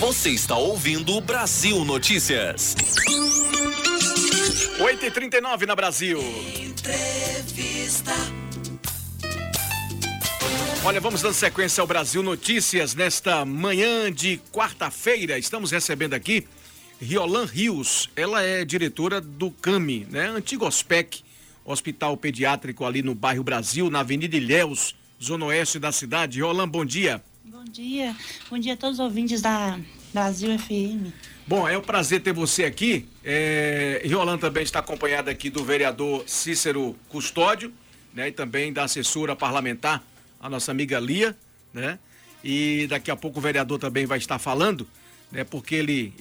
Você está ouvindo o Brasil Notícias. 8h39 na Brasil. Entrevista. Olha, vamos dando sequência ao Brasil Notícias nesta manhã de quarta-feira. Estamos recebendo aqui Riolan Rios. Ela é diretora do CAMI, né? Antigo OSPEC, Hospital Pediátrico ali no bairro Brasil, na Avenida Ilhéus, zona oeste da cidade. Riolan, bom dia. Bom dia a todos os ouvintes da Brasil FM. Bom, é um prazer ter você aqui. Riolan também está acompanhada aqui do vereador Cícero Custódio, né? E também da assessora parlamentar, a nossa amiga Lia, né? E daqui a pouco o vereador também vai estar falando, né? Porque ele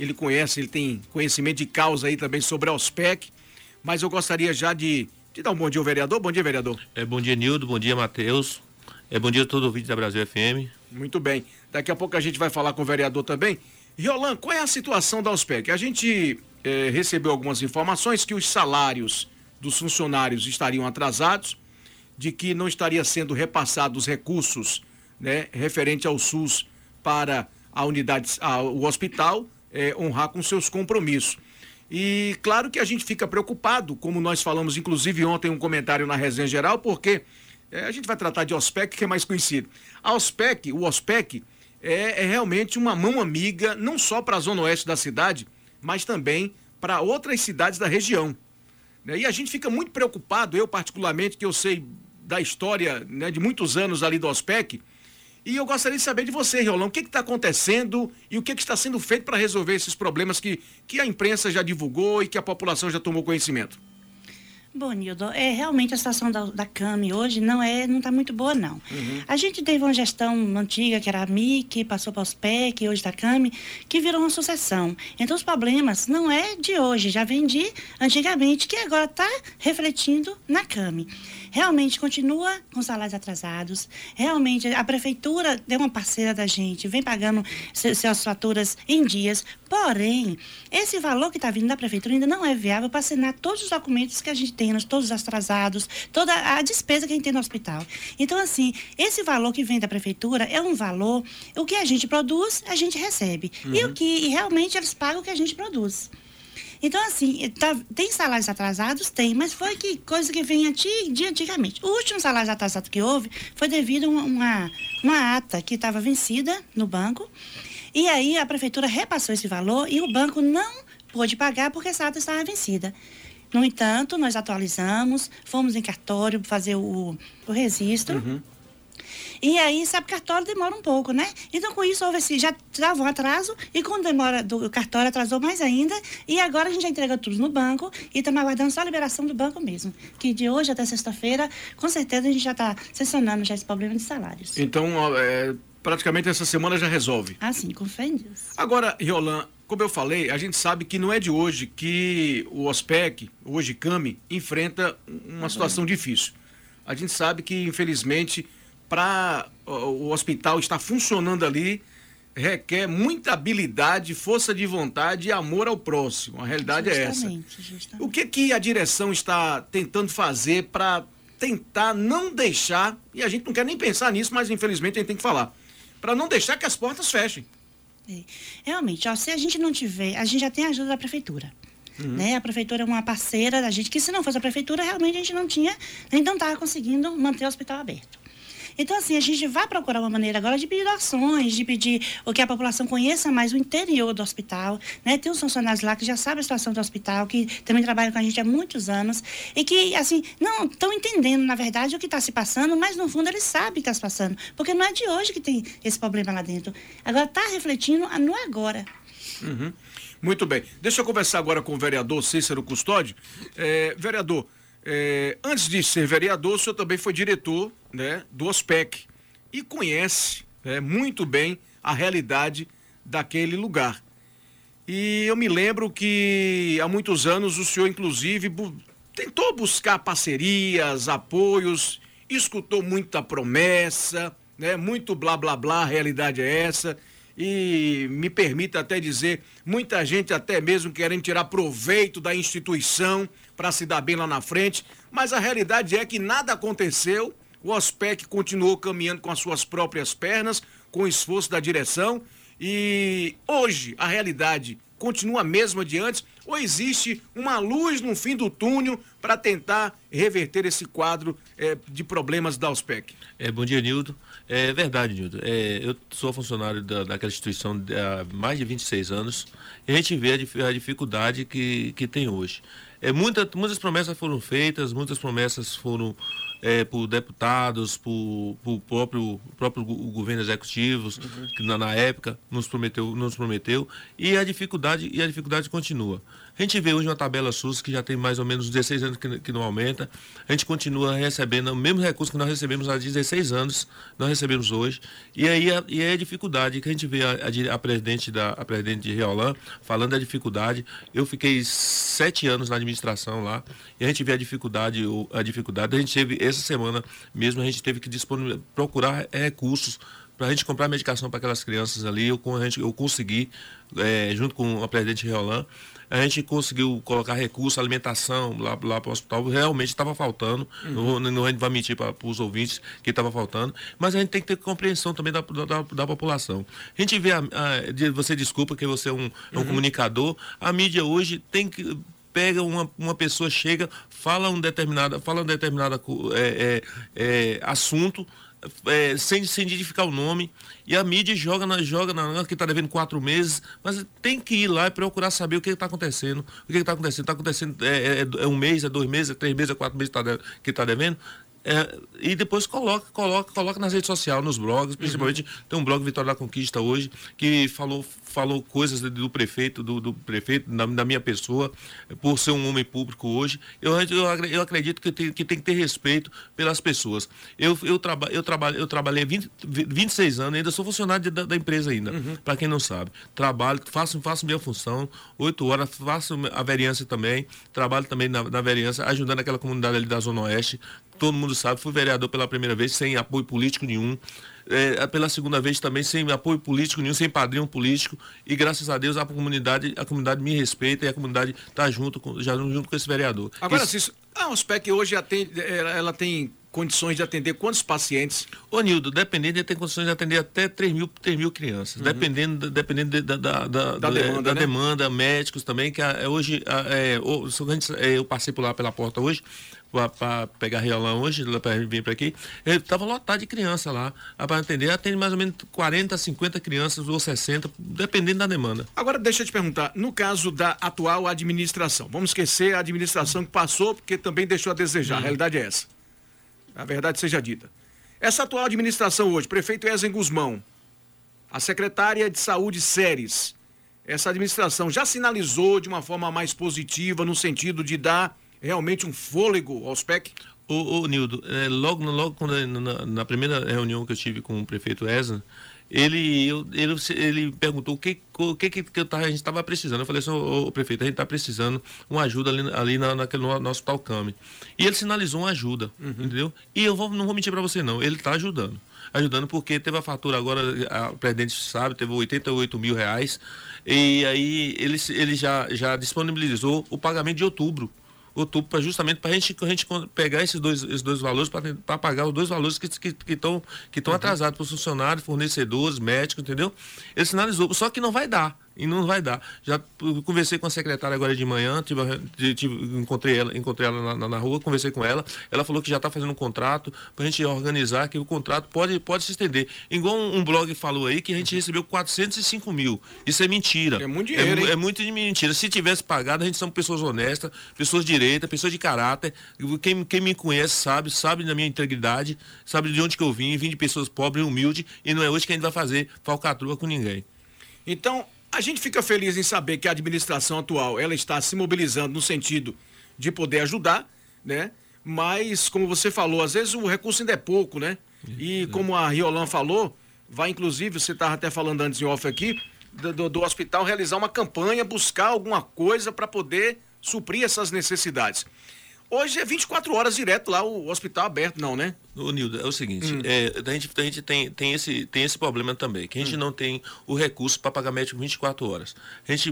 tem conhecimento de causa aí também sobre a OSPEC. Mas eu gostaria já de dar um bom dia ao vereador. Bom dia, vereador. Bom dia, Nildo. Bom dia, Matheus. Bom dia a todos os ouvintes da Brasil FM. Muito bem. Daqui a pouco a gente vai falar com o vereador também. Riolan, qual é a situação da OSPEC? A gente recebeu algumas informações que os salários dos funcionários estariam atrasados, de que não estaria sendo repassados recursos, né, referente ao SUS para a unidade, o hospital honrar com seus compromissos. E claro que a gente fica preocupado, como nós falamos inclusive ontem um comentário na resenha geral, porque a gente vai tratar de OSPEC, que é mais conhecido. O OSPEC é realmente uma mão amiga, não só para a zona oeste da cidade, mas também para outras cidades da região. E a gente fica muito preocupado, eu particularmente, que eu sei da história, né, de muitos anos ali do OSPEC, e eu gostaria de saber de você, Riolan, o que está acontecendo e o que está sendo feito para resolver esses problemas que a imprensa já divulgou e que a população já tomou conhecimento. Bom, Nildo, realmente a situação da CAMI hoje não está muito boa, não. Uhum. A gente teve uma gestão antiga, que era a MIC, passou para o OSPEC, hoje da CAMI, que virou uma sucessão. Então, os problemas não é de hoje, já vem de antigamente, que agora está refletindo na CAMI. Realmente continua com salários atrasados, realmente a prefeitura é uma parceira da gente, vem pagando suas faturas em dias, porém, esse valor que está vindo da prefeitura ainda não é viável para assinar todos os documentos que a gente tem, todos os atrasados, toda a despesa que a gente tem no hospital. Então, assim, esse valor que vem da prefeitura é um valor, o que a gente produz, a gente recebe. Uhum. E realmente eles pagam o que a gente produz. Então, assim, tem salários atrasados? Tem, mas foi coisa que vem de antigamente. O último salário atrasado que houve foi devido a uma ata que estava vencida no banco, e aí a prefeitura repassou esse valor e o banco não pôde pagar porque essa ata estava vencida. No entanto, nós atualizamos, fomos em cartório fazer o registro. Uhum. E aí, sabe, cartório demora um pouco, né? Então, com isso, já travou um atraso, e com demora do cartório atrasou mais ainda, e agora a gente já entregou tudo no banco, e estamos aguardando só a liberação do banco mesmo, que de hoje até sexta-feira, com certeza a gente já está sessionando já esse problema de salários. Então, praticamente essa semana já resolve. Ah, sim, com fé em Deus. Agora, Riolan, como eu falei, a gente sabe que não é de hoje que o OSPEC, hoje CAMI, enfrenta uma situação difícil. A gente sabe que, infelizmente, para o hospital estar funcionando ali, requer muita habilidade, força de vontade e amor ao próximo. A realidade é essa. Justamente. O que a direção está tentando fazer para tentar não deixar, e a gente não quer nem pensar nisso, mas infelizmente a gente tem que falar, para não deixar que as portas fechem? Realmente, se a gente não tiver, a gente já tem a ajuda da prefeitura. Uhum. Né? A prefeitura é uma parceira da gente, que se não fosse a prefeitura, realmente a gente não estava conseguindo manter o hospital aberto. Então, assim, a gente vai procurar uma maneira agora de pedir doações, de pedir que a população conheça mais o interior do hospital, né? Tem uns funcionários lá que já sabem a situação do hospital, que também trabalham com a gente há muitos anos, e que, assim, não estão entendendo, na verdade, o que está se passando, mas, no fundo, eles sabem o que está se passando, porque não é de hoje que tem esse problema lá dentro. Agora, está refletindo no agora. Uhum. Muito bem. Deixa eu conversar agora com o vereador Cícero Custódio. Vereador, antes de ser vereador, o senhor também foi diretor, né, do OSPEC e conhece muito bem a realidade daquele lugar. E eu me lembro que há muitos anos o senhor, inclusive, tentou buscar parcerias, apoios, escutou muita promessa, né, muito blá blá blá, a realidade é essa. E me permita até dizer, muita gente até mesmo querendo tirar proveito da instituição para se dar bem lá na frente, mas a realidade é que nada aconteceu. O OSPEC continuou caminhando com as suas próprias pernas, com o esforço da direção, E hoje a realidade continua a mesma de antes ou existe uma luz no fim do túnel para tentar reverter esse quadro de problemas da Auspec? Bom dia, Nildo. É verdade, Nildo. Eu sou funcionário daquela instituição há mais de 26 anos e a gente vê a dificuldade que tem hoje. Muitas promessas foram feitas, muitas promessas foram por deputados, por próprio governo executivo, que na época nos prometeu, e a dificuldade continua. A gente vê hoje uma tabela SUS que já tem mais ou menos 16 anos que não aumenta. A gente continua recebendo o mesmo recurso que nós recebemos há 16 anos, nós recebemos hoje. E aí a dificuldade que a gente vê a presidente de Riolan falando da dificuldade. Eu fiquei 7 anos na administração lá e a gente vê a dificuldade. A gente teve, essa semana mesmo, a gente teve que procurar recursos para a gente comprar medicação para aquelas crianças ali. Eu consegui, junto com a presidente Riolan, a gente conseguiu colocar recurso, alimentação lá para o hospital. Realmente estava faltando. Não a gente vai mentir para os ouvintes que estava faltando. Mas a gente tem que ter compreensão também da população. A gente vê, você desculpa que você é um comunicador, a mídia hoje tem que... Pega uma pessoa, chega, fala um determinado assunto, sem identificar o nome, e a mídia joga que está devendo 4 meses, mas tem que ir lá e procurar saber o que está acontecendo. O que está acontecendo? Está acontecendo é 1 mês, é 2 meses, é 3 meses, é 4 meses que está devendo. E depois coloca nas redes sociais, nos blogs, principalmente tem um blog Vitória da Conquista hoje, que falou coisas do prefeito, da minha pessoa, por ser um homem público hoje. Eu acredito que tem que ter respeito pelas pessoas. Eu trabalhei 26 anos, ainda sou funcionário da empresa ainda, para quem não sabe. Trabalho, faço minha função, 8 horas, faço a vereança também, trabalho também na vereança, ajudando aquela comunidade ali da Zona Oeste. Todo mundo sabe, fui vereador pela primeira vez sem apoio político nenhum, pela segunda vez também sem apoio político nenhum, sem padrinho político, e graças a Deus a comunidade me respeita e a comunidade está junto com esse vereador. Agora, a Auspec hoje ela tem condições de atender quantos pacientes? Ô Nildo, dependendo, ele tem condições de atender até 3 mil crianças, dependendo da demanda, médicos também, que hoje, eu passei por lá pela porta hoje, para pegar Riolan hoje, para vir para aqui, ele estava lotado de criança lá, para atender, atende mais ou menos 40, 50 crianças ou 60, dependendo da demanda. Agora deixa eu te perguntar, no caso da atual administração, vamos esquecer a administração que passou, porque também deixou a desejar, a realidade é essa. A verdade seja dita. Essa atual administração hoje, prefeito Ezen Guzmão, a secretária de saúde Séries, essa administração já sinalizou de uma forma mais positiva no sentido de dar realmente um fôlego ao Auspec? Ô Nildo, logo quando, na primeira reunião que eu tive com o prefeito Ezen, ele perguntou o que a gente estava precisando. Eu falei assim, ô prefeito, a gente está precisando uma ajuda ali no Hospital Cami. E ele sinalizou uma ajuda, entendeu? E eu não vou mentir para você não, ele está ajudando porque teve a fatura agora, o presidente sabe, teve 88 mil reais, e aí ele já disponibilizou o pagamento de outubro, justamente para a gente pegar esses dois valores, para pagar os 2 valores que estão atrasados para os funcionários, fornecedores, médicos, entendeu? Ele sinalizou, só que não vai dar. E não vai dar. Já conversei com a secretária agora de manhã, encontrei ela na rua, conversei com ela. Ela falou que já está fazendo um contrato para a gente organizar, que o contrato pode se estender. Igual um blog falou aí que a gente recebeu 405 mil. Isso é mentira. É muito dinheiro, é muito mentira. Se tivesse pagado, a gente são pessoas honestas, pessoas direitas, pessoas de caráter. Quem me conhece sabe da minha integridade, sabe de onde que eu vim de pessoas pobres e humildes, e não é hoje que a gente vai fazer falcatrua com ninguém. Então, a gente fica feliz em saber que a administração atual, ela está se mobilizando no sentido de poder ajudar, né? Mas, como você falou, às vezes o recurso ainda é pouco, né? E como a Riolan falou, vai inclusive, você estava até falando antes em off aqui, do hospital realizar uma campanha, buscar alguma coisa para poder suprir essas necessidades. Hoje é 24 horas direto lá, o hospital aberto, não, né? Ô, Nildo, é o seguinte, a gente tem esse problema também, que a gente não tem o recurso para pagar médico 24 horas. A gente,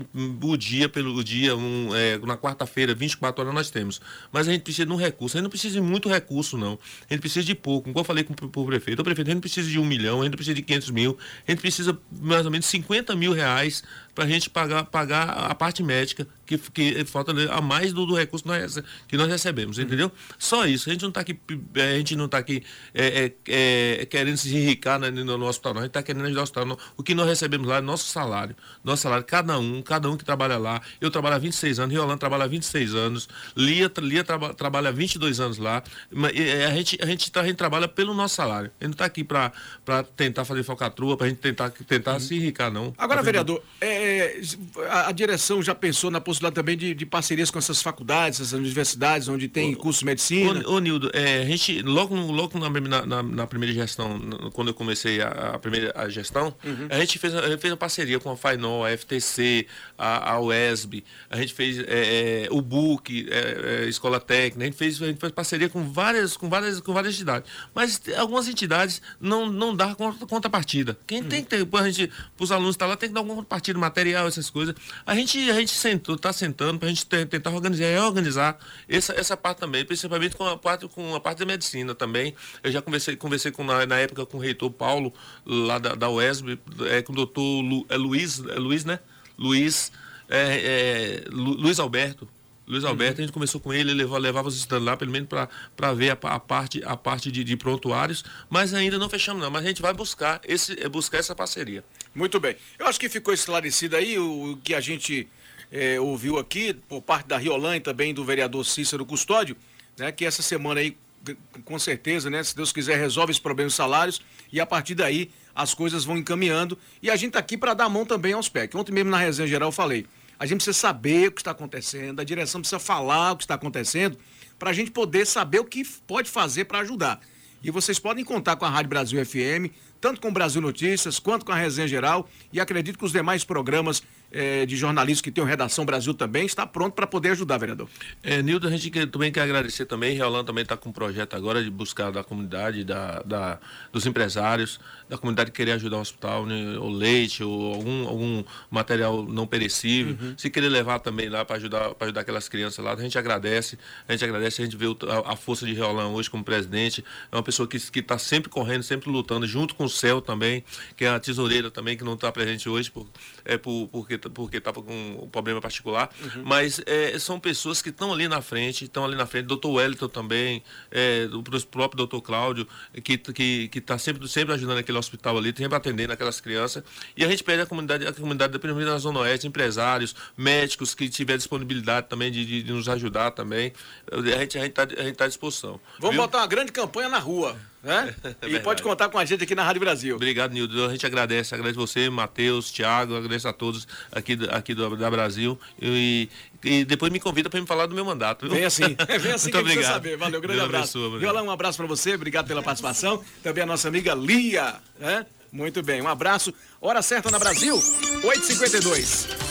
na quarta-feira, 24 horas nós temos. Mas a gente precisa de um recurso. A gente não precisa de muito recurso, não. A gente precisa de pouco. Como eu falei com o prefeito, a gente não precisa de 1 milhão, a gente não precisa de 500 mil, a gente precisa mais ou menos 50 mil reais para a gente pagar a parte médica que falta a mais do recurso que nós recebemos, entendeu? Só isso. A gente não está aqui querendo se enricar, né, no hospital, não. A gente está querendo ajudar o hospital. Não. O que nós recebemos lá é nosso salário. Nosso salário, cada um que trabalha lá. Eu trabalho há 26 anos, Riolan trabalha há 26 anos, Lia trabalha há 22 anos lá. A gente trabalha pelo nosso salário. A gente não está aqui para tentar fazer falcatrua, para a gente tentar se enricar, não. Agora, vereador, a direção já pensou na possibilidade também de parcerias com essas faculdades, essas universidades, onde tem curso de medicina? Ô Nildo, a gente, logo na primeira gestão, quando eu comecei a primeira gestão, a gente fez uma parceria com a FAINOL, a FTC, a UESB, a gente fez o BUC, Escola Técnica, a gente fez parceria com várias entidades. Mas algumas entidades não dão contrapartida. Quem tem que ter, para os alunos estar lá, tem que dar alguma contrapartida, material, essas coisas. A gente está sentando para a gente tentar reorganizar essa parte também, principalmente com a parte da medicina também. Eu já conversei na época com o reitor Paulo, lá da UESB, com o doutor Luiz, né? Luiz Alberto. A gente começou com ele levava os estudantes lá, pelo menos para ver a parte de prontuários, mas ainda não fechamos não, mas a gente vai buscar essa parceria. Muito bem. Eu acho que ficou esclarecido aí o que a gente ouviu aqui, por parte da Riolan e também do vereador Cícero Custódio, né, que essa semana aí, com certeza, né, se Deus quiser, resolve esse problema dos salários e a partir daí as coisas vão encaminhando e a gente está aqui para dar a mão também aos PEC. Ontem mesmo na resenha geral eu falei, a gente precisa saber o que está acontecendo, a direção precisa falar o que está acontecendo para a gente poder saber o que pode fazer para ajudar. E vocês podem contar com a Rádio Brasil FM, tanto com o Brasil Notícias, quanto com a Resenha Geral, e acredito que os demais programas de jornalismo que tem o Redação Brasil também está pronto para poder ajudar, vereador. Nildo, a gente também quer agradecer também, Riolan também está com um projeto agora de buscar da comunidade, dos empresários, da comunidade querer ajudar o hospital, né, ou leite, ou algum material não perecível, se querer levar também lá para ajudar aquelas crianças lá, a gente agradece, a gente vê a força de Riolan hoje como presidente, é uma pessoa que está sempre correndo, sempre lutando, junto com o CEL também, que é a tesoureira também, que não está presente hoje, porque está com um problema particular, mas são pessoas que estão ali na frente, doutor Wellington também, o próprio doutor Cláudio, que está sempre ajudando aquele hospital ali, sempre atendendo aquelas crianças, e a gente pede a comunidade principalmente da Zona Oeste, empresários, médicos que tiver disponibilidade também de nos ajudar também, a gente está à disposição. Vamos botar uma grande campanha na rua, né? E pode contar com a gente aqui na Rádio Brasil. Obrigado, Nildo. A gente agradece você, Matheus, Thiago, agradeço a todos aqui da Brasil e depois me convida para me falar do meu mandato. Vem assim que obrigado. Precisa saber. Valeu, grande abraço. Viola, um abraço para você, obrigado pela participação. Também a nossa amiga Lia, né? Muito bem, um abraço. Hora certa na Brasil, 8h52.